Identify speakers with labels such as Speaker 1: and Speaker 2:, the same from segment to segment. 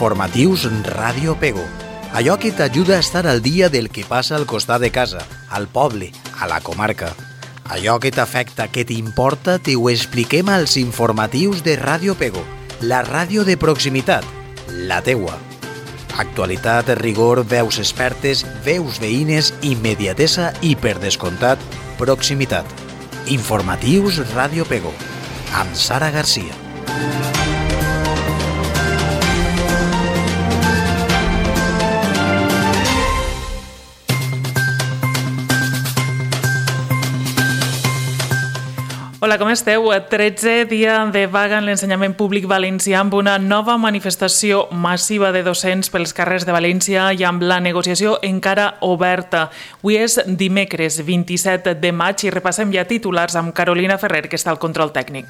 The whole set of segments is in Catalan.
Speaker 1: Informatius Ràdio Pego. Allò que t'ajuda a estar al dia del que passa al costat de casa, al poble, a la comarca. Allò que t'afecta, que t'importa, t'ho expliquem als informatius de Ràdio Pego, la ràdio de proximitat, la teua. Actualitat, rigor, veus expertes, veus veïnes, immediatesa i, per descomptat, proximitat. Informatius Ràdio Pego, amb Sara Garcia.
Speaker 2: Hola, com esteu? 13è dia de vaga en l'ensenyament públic valencià amb una nova manifestació massiva de docents pels carrers de València i amb la negociació encara oberta. Avui és dimecres 27 de maig i repassem ja titulars amb Carolina Ferrer, que està al control tècnic.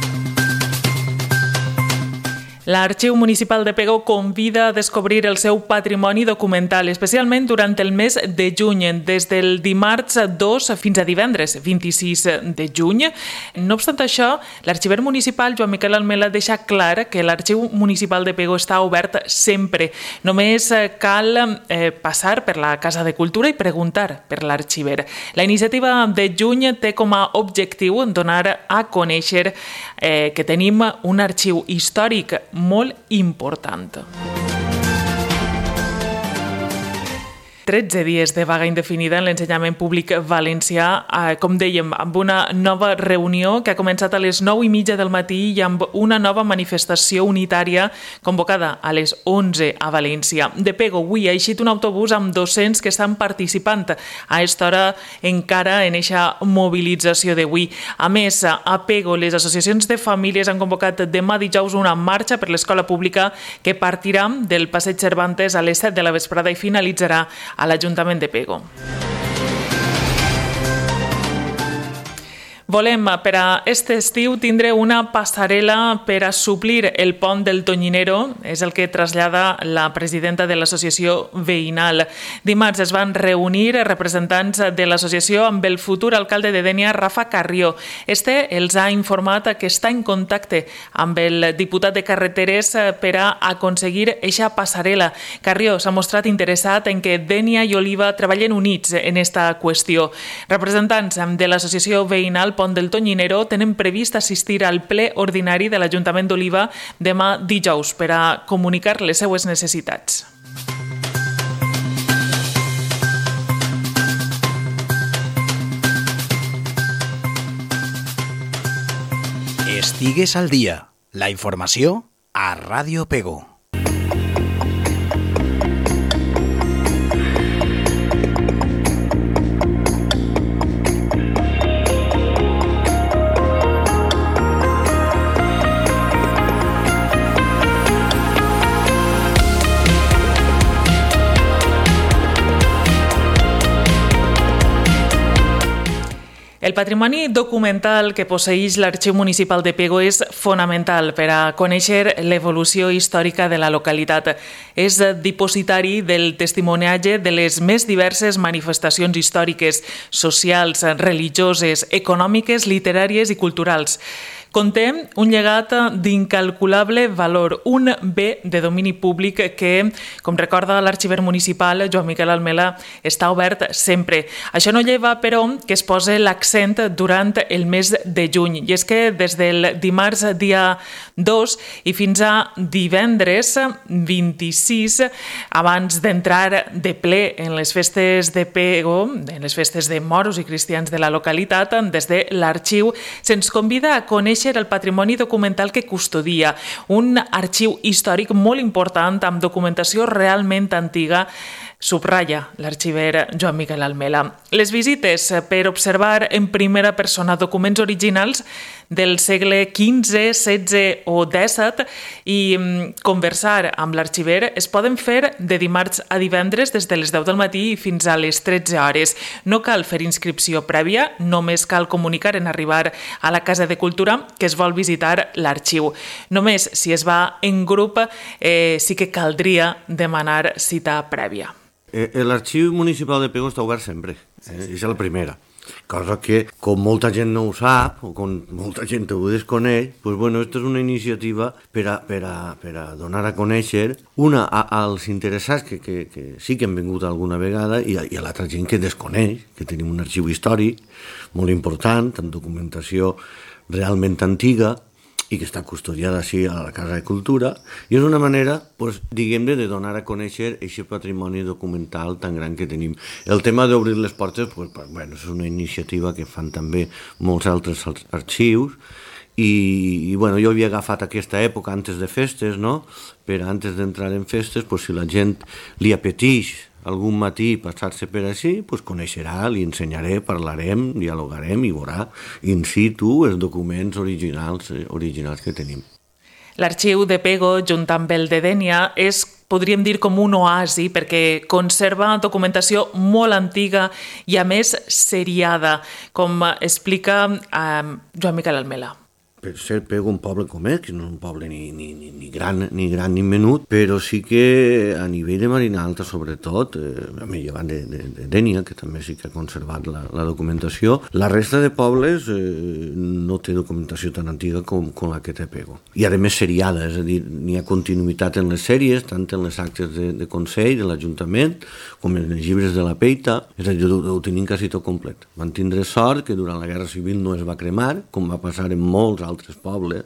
Speaker 2: L'Arxiu Municipal de Pego convida a descobrir el seu patrimoni documental, especialment durant el mes de juny, des del dimarts 2 fins a divendres 26 de juny. No obstant això, l'arxiver municipal Joan Miquel Almela deixa clar que l'Arxiu Municipal de Pego està obert sempre. Només cal passar per la Casa de Cultura i preguntar per l'arxiver. La iniciativa de juny té com a objectiu donar a conèixer que tenim un arxiu històric molt important. 13 dies de vaga indefinida en l'ensenyament públic valencià, com dèiem, amb una nova reunió que ha començat a les 9:30 del matí i amb una nova manifestació unitària convocada a les 11 a València. De Pego, avui ha eixit un autobús amb docents que estan participant a aquesta hora encara en aquesta mobilització d'avui. A més, a Pego, les associacions de famílies han convocat demà dijous una marxa per l'escola pública que partirà del Passeig Cervantes a les 7 de la vesprada i finalitzarà a l'Ajuntament de Pego. Volem, per a aquest estiu, tindre una passarel·la per a suplir el pont del Tonyinero, és el que trasllada la presidenta de l'associació veïnal. Dimarts es van reunir representants de l'associació amb el futur alcalde de Dénia, Rafa Carrió. Este els ha informat que està en contacte amb el diputat de Carreteres per a aconseguir eixa passarel·la. Carrió s'ha mostrat interessat en que Dénia i Oliva treballen units en aquesta qüestió. Representants de l'associació veïnal Pont del Tonyinero tenen previst assistir al ple ordinari de l'Ajuntament d'Oliva demà dijous per a comunicar les seues necessitats.
Speaker 1: Estigues al dia. La informació a Ràdio Pego.
Speaker 2: El patrimoni documental que posseeix l'Arxiu Municipal de Pego és fonamental per a conèixer l'evolució històrica de la localitat. És dipositari del testimoniatge de les més diverses manifestacions històriques, socials, religioses, econòmiques, literàries i culturals. Conté un llegat d'incalculable valor, un bé de domini públic que, com recorda l'arxiver municipal Joan Miquel Almela, està obert sempre. Això no lleva, però, que es posi l'accent durant el mes de juny. I és que des del dimarts dia 2 i fins a divendres 26, abans d'entrar de ple en les festes de Pego, en les festes de moros i cristians de la localitat, des de l'arxiu se'ns convida a conèixer el patrimoni documental que custodia, un arxiu històric molt important amb documentació realment antiga, subratlla l'arxiver Joan Miquel Almela. Les visites per observar en primera persona documents originals del segle XV, XVI o XVII i conversar amb l'arxiver es poden fer de dimarts a divendres des de les 10 del matí fins a les 13 hores. No cal fer inscripció prèvia, només cal comunicar en arribar a la Casa de Cultura que es vol visitar l'arxiu. Només si es va en grup sí que caldria demanar cita prèvia.
Speaker 3: L'Arxiu Municipal de Pego està obert sempre, és la primera. cosa que, com molta gent no ho sap, o com molta gent ho desconeix, doncs, bueno, aquesta és una iniciativa per a donar a conèixer, una, als interessats que sí que han vingut alguna vegada i a l'altra gent que desconeix, que tenim un arxiu històric molt important, amb documentació realment antiga, i que està custodiada així a la Casa de Cultura, i és una manera, doncs, diguem-ne, de donar a conèixer aquest patrimoni documental tan gran que tenim. El tema d'obrir les portes, doncs, bueno, és una iniciativa que fan també molts altres arxius, i bueno, jo havia agafat aquesta època antes de festes, no? Però antes d'entrar en festes, doncs, si la gent li apeteix algun matí passar-se per així, doncs coneixerà, li ensenyaré, parlarem, dialogarem i veurà in situ els documents originals que tenim.
Speaker 2: L'arxiu de Pego, junt amb el de Dénia, és, podríem dir, com un oasi perquè conserva documentació molt antiga i, a més, seriada, com explica Joan Miquel Almela.
Speaker 3: Per ser Pego un poble com és, que no és un poble ni gran ni menut, però sí que a nivell de Marina Alta, sobretot, llevant de Dénia, que també sí que ha conservat la documentació, la resta de pobles no té documentació tan antiga com la que té Pego. I a més seriada, és a dir, n'hi ha continuïtat en les sèries, tant en les actes de Consell, de l'Ajuntament, com en els llibres de la Peita, és a dir, ho tenim quasi tot complet. Van tindre sort que durant la Guerra Civil no es va cremar, com va passar en molts altres pobles,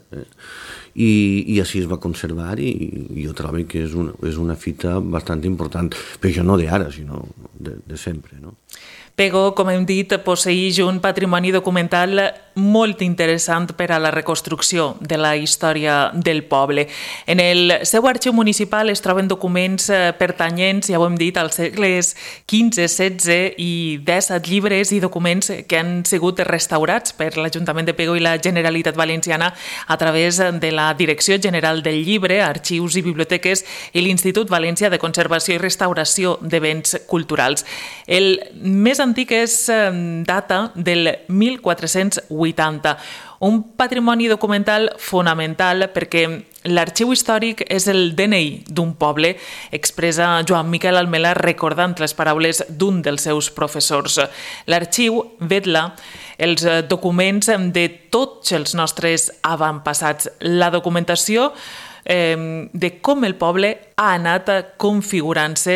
Speaker 3: i així es va conservar, i jo trobo que és una fita bastant important, però això no d'ara, sinó de sempre, no?
Speaker 2: Pego, com hem dit, posseeix un patrimoni documental molt interessant per a la reconstrucció de la història del poble. En el seu arxiu municipal es troben documents pertanyents, ja ho hem dit, als segles XV, XVI i XVII, llibres i documents que han sigut restaurats per l'Ajuntament de Pego i la Generalitat Valenciana a través de la Direcció General del Llibre, Arxius i Biblioteques i l'Institut Valencià de Conservació i Restauració de Béns Culturals. El més antic data del 1480, un patrimoni documental fonamental perquè l'arxiu històric és el DNI d'un poble, expressa Joan Miquel Almela recordant les paraules d'un dels seus professors. L'arxiu vetla els documents de tots els nostres avantpassats, la documentació de com el poble ha anat configurant-se,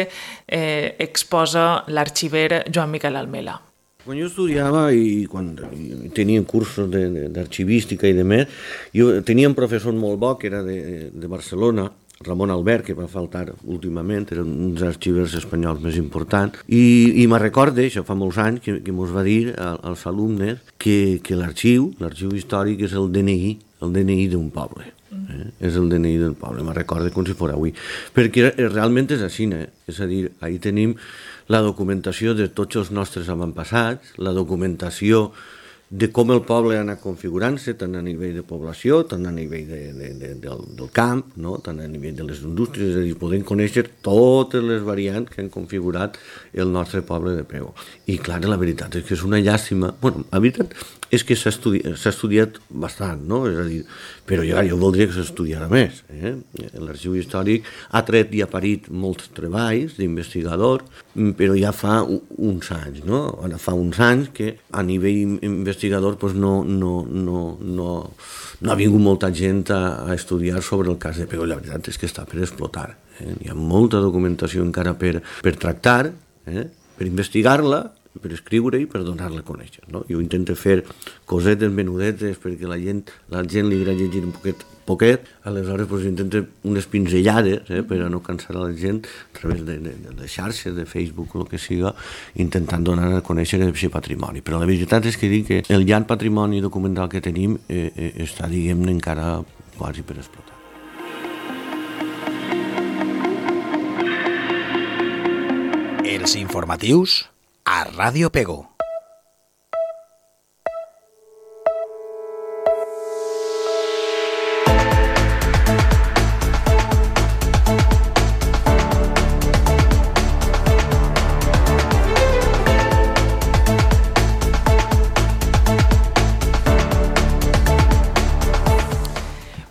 Speaker 2: exposa l'arxiver Joan Miquel Almela.
Speaker 3: Quan jo estudiava i quan tenia cursos d'arxivística i de més, jo tenia un professor molt bo que era de Barcelona, Ramon Albert, que va faltar últimament, era un dels arxivers espanyols més importants, i me'n recorde, això fa molts anys, que mos va dir als alumnes que l'arxiu històric és el DNI d'un poble. És el DNI del poble, me'n recordo com si fos avui. Perquè realment és així, és a dir, ahí tenim la documentació de tots els nostres avantpassats, la documentació de com el poble ha anat configurant-se, tant a nivell de població, tant a nivell del camp, no? Tant a nivell de les indústries, és a dir, podem conèixer totes les variants que han configurat el nostre poble de Pego. I clar, la veritat és que és una llàstima. Bueno, la veritat és que s'ha estudiat bastant, no? És a dir, però jo voldria que s'estudiara més. L'arxiu històric ha tret i ha parit molts treballs d'investigador, però ja fa uns anys, no? Ara fa uns anys que a nivell investigador pues, no ha vingut molta gent a estudiar sobre el cas de Pego. La veritat és que està per explotar. Hi ha molta documentació encara per tractar, per investigar-la, per escriure i per donar-la a conèixer. No? Jo intento fer cosetes menudetes perquè la gent li agrada llegir un poquet, aleshores pues, intento unes pinzellades per a no cansar a la gent a través de xarxes, de Facebook o el que siga, intentant donar a conèixer aquest patrimoni. Però la veritat és que dic que el llarg patrimoni documental que tenim està, diguem-ne, encara quasi per explotar.
Speaker 1: Els informatius a Ràdio Pego.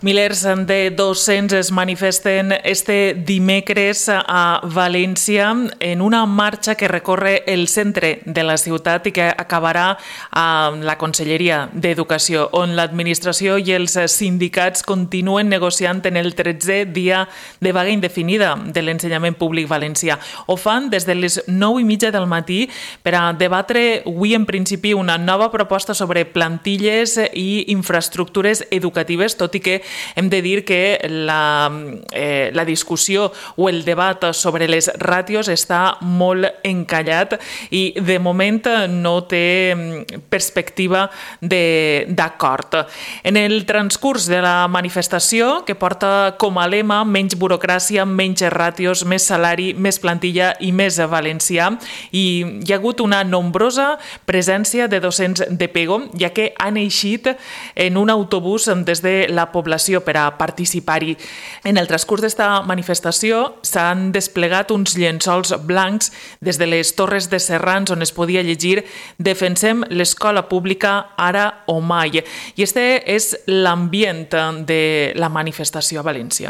Speaker 2: Milers de docents es manifesten este dimecres a València en una marxa que recorre el centre de la ciutat i que acabarà a la Conselleria d'Educació, on l'administració i els sindicats continuen negociant en el 13è dia de vaga indefinida de l'ensenyament públic valencià. Ho fan des de les 9:30 del matí per a debatre avui en principi una nova proposta sobre plantilles i infraestructures educatives, tot i que hem de dir que la discussió o el debat sobre les ràtios està molt encallat i de moment no té perspectiva d'acord. En el transcurs de la manifestació, que porta com a lema menys burocràcia, menys ràtios, més salari, més plantilla i més valencià, i hi ha hagut una nombrosa presència de docents de Pego, ja que han eixit en un autobús des de la població per a participar-hi. En el transcurs d'esta manifestació s'han desplegat uns llençols blancs des de les Torres de Serrans on es podia llegir «Defensem l'escola pública ara o mai». I este és l'ambient de la manifestació a València.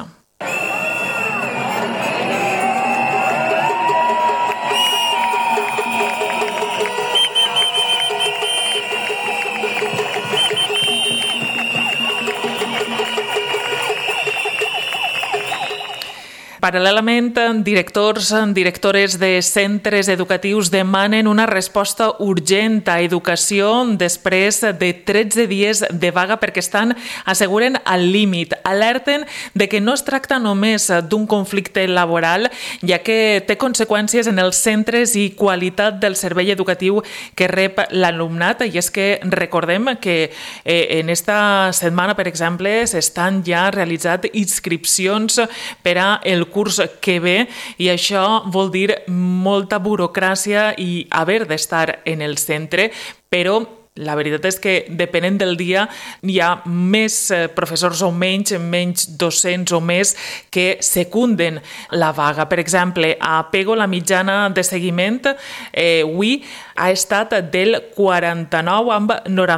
Speaker 2: Paral·lelament, directores de centres educatius demanen una resposta urgent a educació després de 13 dies de vaga perquè estan, asseguren, al límit. Alerten de que no es tracta només d'un conflicte laboral, ja que té conseqüències en els centres i qualitat del servei educatiu que rep l'alumnat. I és que recordem que en esta setmana, per exemple, s'estan ja realitzat inscripcions per a el curs que ve i això vol dir molta burocràcia i haver d'estar en el centre, però la veritat és que, depenent del dia, hi ha més professors o menys docents o més que secunden la vaga. Per exemple, a Pego la mitjana de seguiment avui ha estat del 49 amb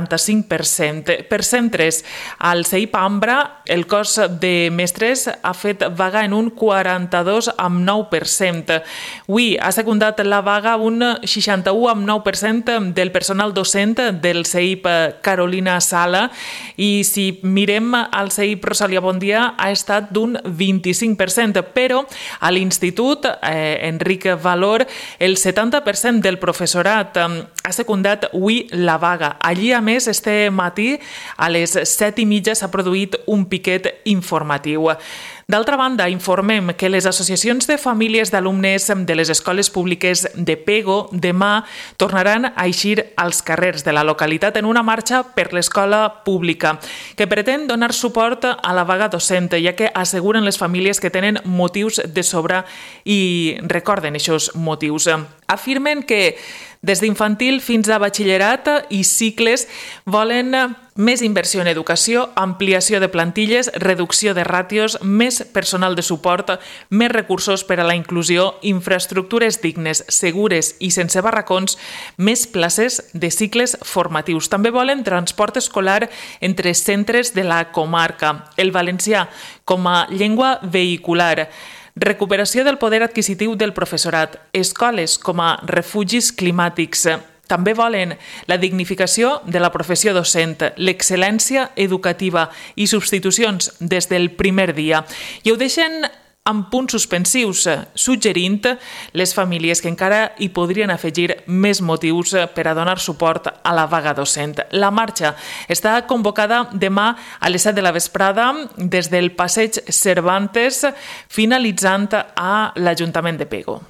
Speaker 2: 95%. Per centres, al CEIP Ambra, el cos de mestres ha fet vaga en un 42 amb 9%. Avui ha secundat la vaga un 61 amb 9% del personal docent del CEIP Carolina Sala, i si mirem al CEIP Rosalia Bondia ha estat d'un 25%, però a l'Institut Enric Valor el 70% del professorat ha secundat avui la vaga. Allí, a més, este matí a les 7:30 s'ha produït un piquet informatiu. D'altra banda, informem que les associacions de famílies d'alumnes de les escoles públiques de Pego demà tornaran a eixir als carrers de la localitat en una marxa per l'escola pública que pretén donar suport a la vaga docent, ja que asseguren les famílies que tenen motius de sobre i recorden aquests motius. Afirmen que des d'infantil fins a batxillerat i cicles volen més inversió en educació, ampliació de plantilles, reducció de ràtios, més personal de suport, més recursos per a la inclusió, infraestructures dignes, segures i sense barracons, més places de cicles formatius. També volen transport escolar entre centres de la comarca, el valencià com a llengua vehicular, recuperació del poder adquisitiu del professorat, escoles com a refugis climàtics. També volen la dignificació de la professió docent, l'excel·lència educativa i substitucions des del primer dia. I ho deixen amb punts suspensius, suggerint les famílies que encara hi podrien afegir més motius per a donar suport a la vaga docent. La marxa està convocada demà a les 7 de la vesprada des del passeig Cervantes, finalitzant a l'Ajuntament de Pego.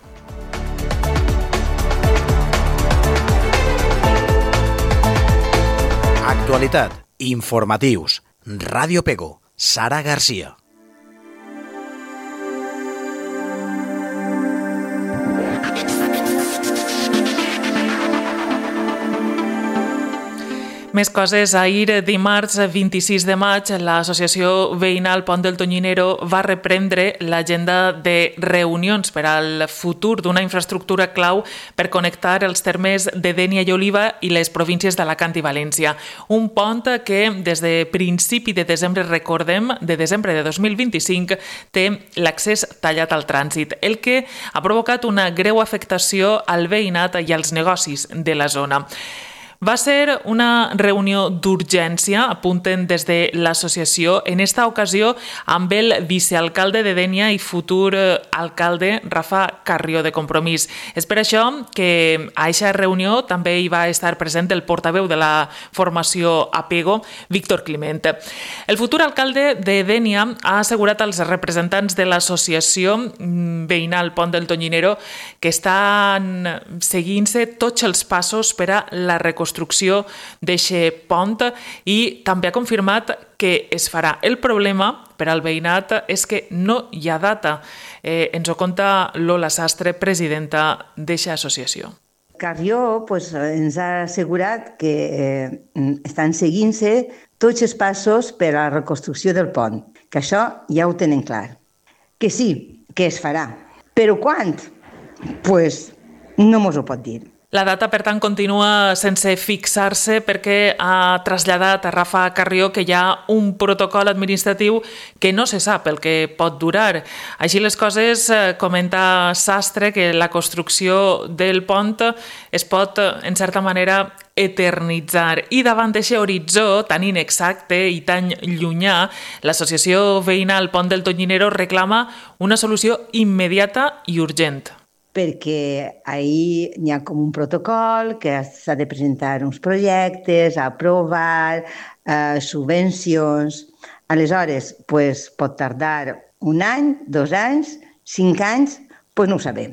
Speaker 1: Actualitat, informatius, Ràdio Pego, Sara Garcia.
Speaker 2: Més coses. Ahir, dimarts 26 de maig, l'Associació Veïnal Pont del Tonyinero va reprendre l'agenda de reunions per al futur d'una infraestructura clau per connectar els termes de Dénia i Oliva i les províncies d'Alacant i València. Un pont que des de principi de desembre, recordem, de desembre de 2025, té l'accés tallat al trànsit, el que ha provocat una greu afectació al veïnat i als negocis de la zona. Va ser una reunió d'urgència, apunten des de l'associació, en esta ocasió amb el vicealcalde de Dénia i futur alcalde Rafa Carrió de Compromís. És per això que a aquesta reunió també hi va estar present el portaveu de la formació Apego, Víctor Climent. El futur alcalde de Dénia ha assegurat als representants de l'associació veïnal Pont del Tonyinero que estan seguint-se tots els passos per a la reconstrucció d'aquest pont i també ha confirmat que es farà. El problema per al veïnat és que no hi ha data. Ens ho conta Lola Sastre, presidenta d'aquesta associació.
Speaker 4: Carrió ens ha assegurat que estan seguint-se tots els passos per a la reconstrucció del pont, que això ja ho tenen clar. Que sí, que es farà. Però quan? No mos ho pot dir.
Speaker 2: La data, per tant, continua sense fixar-se perquè ha traslladat a Rafa Carrió que hi ha un protocol administratiu que no se sap el que pot durar. Així les coses, comenta Sastre que la construcció del pont es pot, en certa manera, eternitzar. I davant d'aquest horitzó tan inexacte i tan llunyà, l'associació veïnal Pont del Tonyinero reclama una solució immediata i urgent.
Speaker 4: Perquè ahir hi ha com un protocol que s'ha de presentar uns projectes, aprovar, subvencions. Aleshores, pot tardar 1 any, 2 anys, 5 anys, no ho sabem.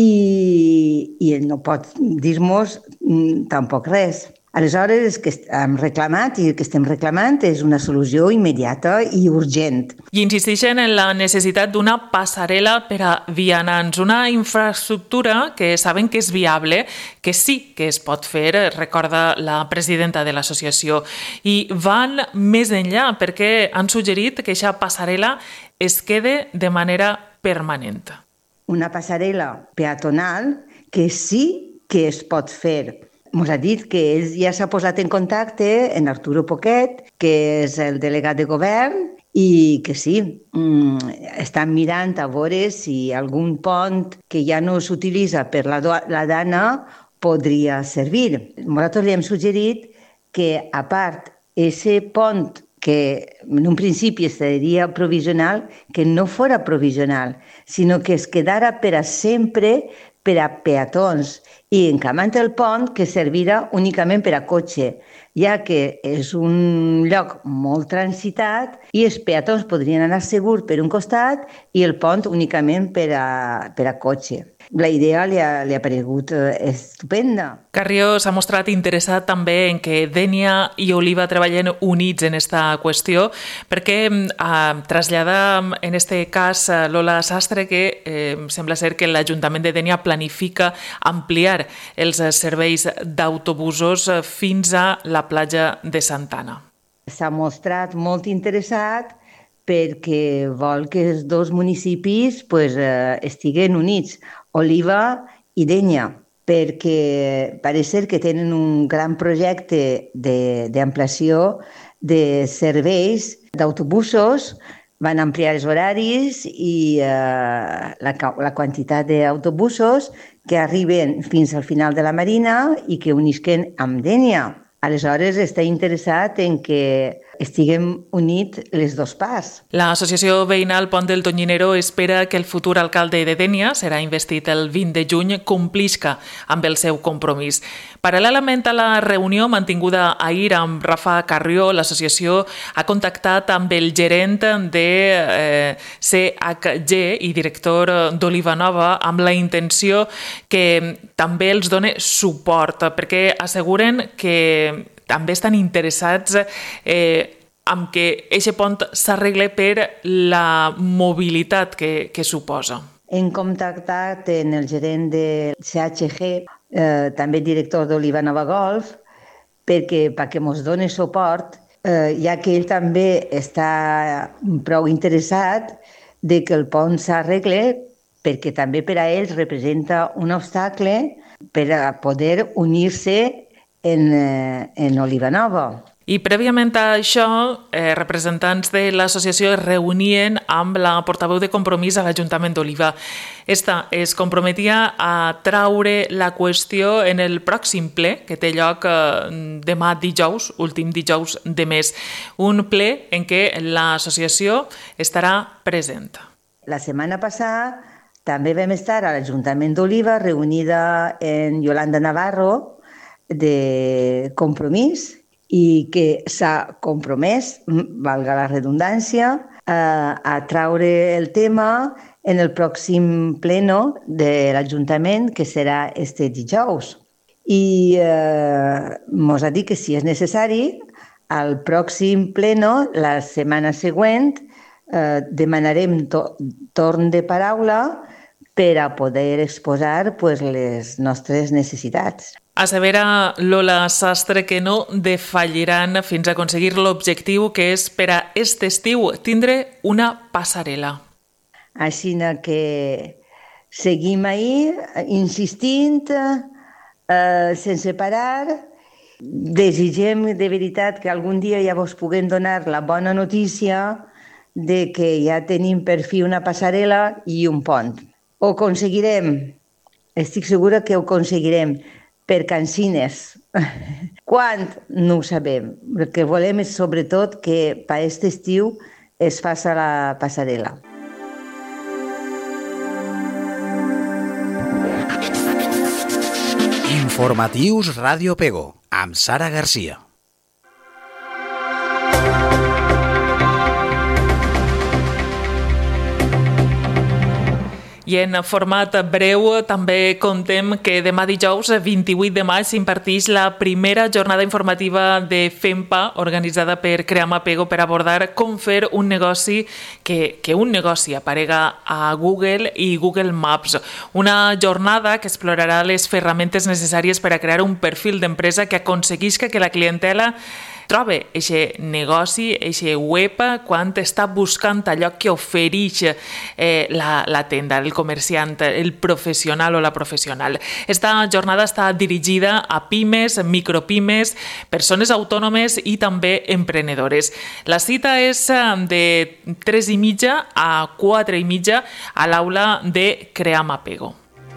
Speaker 4: I no pot dir-nos tampoc res. Aleshores, el que hem reclamat i el que estem reclamant és una solució immediata i urgent.
Speaker 2: I insisteixen en la necessitat d'una passarel·la per a vianants, una infraestructura que saben que és viable, que sí que es pot fer, recorda la presidenta de l'associació. I van més enllà perquè han suggerit que aquesta passarel·la es quede de manera permanent.
Speaker 4: Una passarel·la peatonal que sí que es pot fer. Ens ha dit que ell ja s'ha posat en contacte amb Arturo Poquet, que és el delegat de govern, i que sí, estan mirant a veure si algun pont que ja no s'utilitza per la dana podria servir. Nosaltres li hem suggerit que, a part, aquest pont que en un principi seria provisional, que no fora provisional, sinó que es quedara per a sempre per a peatons i encamant el pont que servirà únicament per a cotxe, ja que és un lloc molt transitat i els peatons podrien anar segurs per un costat i el pont únicament per a cotxe. La idea li ha paregut estupenda.
Speaker 2: Carrió s'ha mostrat interessat també en que Dénia i Oliva treballen units en aquesta qüestió, perquè trasllada en este cas Lola Sastre que sembla ser que l'Ajuntament de Dénia planifica ampliar els serveis d'autobusos fins a la platja de Santana.
Speaker 4: S'ha mostrat molt interessat perquè vol que els dos municipis estiguen units, Oliva i Dénia, perquè pareix ser que tenen un gran projecte d'ampliació de serveis d'autobusos, van ampliar els horaris i la quantitat d'autobusos que arriben fins al final de la Marina i que unisquen amb Dénia. Aleshores, està interessat en que estiguem units les dos parts.
Speaker 2: L'associació veïnal Pont del Tonyinero espera que el futur alcalde de Dénia, serà investit el 20 de juny, complisca amb el seu compromís. Paral·lelament a la reunió mantinguda ahir amb Rafa Carrió, l'associació ha contactat amb el gerent de CHG i director d'Oliva Nova amb la intenció que també els doni suport, perquè asseguren que també estan interessats en que aquest pont s'arregle per la mobilitat que suposa.
Speaker 4: Hem contactat amb el gerent de CHG, també director d'Oliva Nova Golf, perquè mos doni suport, ja que ell també està prou interessat de que el pont s'arregle, perquè també per a ells representa un obstacle per a poder unir-se en Olivanova.
Speaker 2: I prèviament a això, representants de l'associació es reunien amb la portaveu de Compromís a l'Ajuntament d'Oliva. Esta es comprometia a traure la qüestió en el pròxim ple, que té lloc demà dijous, últim dijous de mes. Un ple en què l'associació estarà present.
Speaker 4: La setmana passada també vam estar a l'Ajuntament d'Oliva reunida en Yolanda Navarro de Compromís, i que s'ha compromès, valga la redundància, a traure el tema en el pròxim pleno de l'Ajuntament, que serà este dijous. I mos ha dit que si és necessari, al pròxim pleno, la setmana següent, demanarem torn de paraula per a poder exposar les nostres necessitats.
Speaker 2: Assevera Lola Sastre que no defalliran fins a aconseguir l'objectiu que és per a aquest estiu tindre una passarel·la.
Speaker 4: Així que seguim ahí insistint, sense parar. Desitgem de veritat que algun dia ja vos puguem donar la bona notícia de que ja tenim per fi una passarel·la i un pont. Ho aconseguirem, estic segura que ho aconseguirem, per cansines. Quan? No ho sabem. El que volem és sobretot que per aquest estiu es faci la passarel·la.
Speaker 1: Informatius Ràdio Pego, amb Sara Garcia.
Speaker 2: I en format breu també contem que demà dijous, 28 de maig, s'imparteix la primera jornada informativa de FEMPA organitzada per Creama Pego per abordar com fer un negoci que un negoci aparega a Google i Google Maps. Una jornada que explorarà les ferramentes necessàries per a crear un perfil d'empresa que aconseguisca que la clientela trobe aquest negoci, aquest web, quan està buscant allò que ofereix la tenda, el comerciant, el professional o la professional. Esta jornada està dirigida a pimes, micropimes, persones autònomes i també emprenedores. La cita és de 3:30 a 4:30 a l'aula de Creama Pego.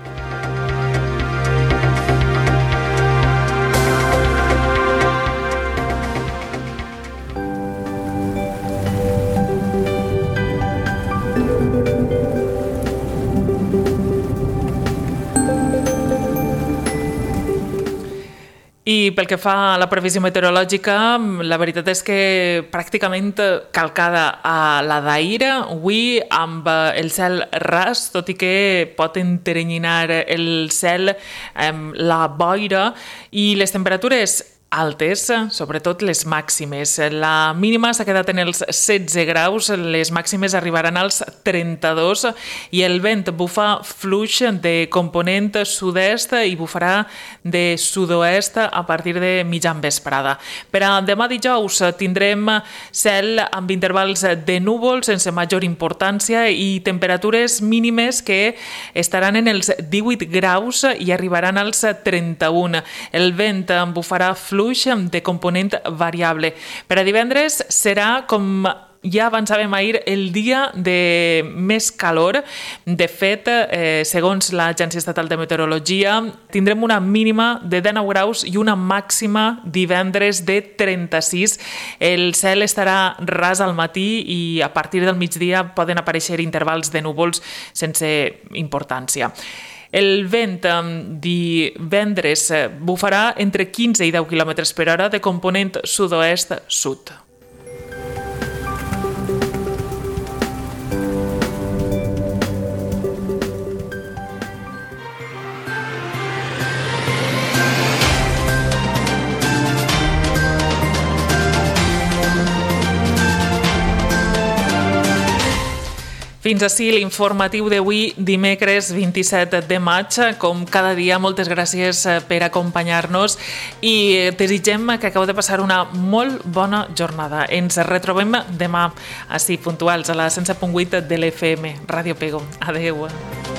Speaker 2: I pel que fa a la previsió meteorològica, la veritat és que pràcticament calcada a la d'ahir, avui amb el cel ras, tot i que pot enterrenyinar el cel la boira i les temperatures altes, sobretot les màximes. La mínima s'ha quedat en els 16 graus, les màximes arribaran als 32 i el vent bufa fluix de component sud-est i bufarà de sud-oest a partir de mitjan vesprada. Per a demà dijous tindrem cel amb intervals de núvols sense major importància i temperatures mínimes que estaran en els 18 graus i arribaran als 31. El vent bufarà fluix de component variable. Per a divendres serà, com ja avançàvem ahir, el dia de més calor. De fet, segons l'Agència Estatal de Meteorologia, tindrem una mínima de 19 graus i una màxima divendres de 36. El cel estarà ras al matí i a partir del migdia poden aparèixer intervals de núvols sense importància. El vent divendres bufarà entre 15 i 10 km per hora de component sud-oest-sud. Fins ací l'informatiu d'avui, dimecres 27 de maig. Com cada dia, moltes gràcies per acompanyar-nos i desitgem que acabeu de passar una molt bona jornada. Ens retrobem demà, així puntuals, a la 107.8 de l'FM. Ràdio Pego. Adéu.